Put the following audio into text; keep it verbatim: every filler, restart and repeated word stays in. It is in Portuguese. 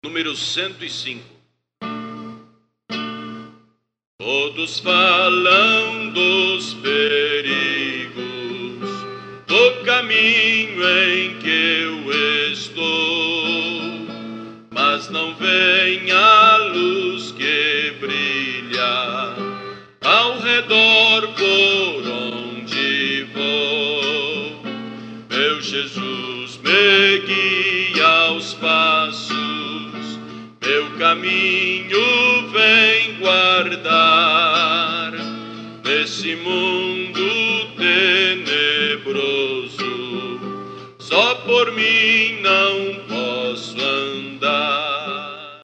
número cento e cinco. Todos falam dos perigos do caminho em que eu estou, mas não vem a luz que brilha ao redor por onde vou. Meu Jesus me guia aos passos, meu caminho vem guardar nesse mundo tenebroso. Só por mim não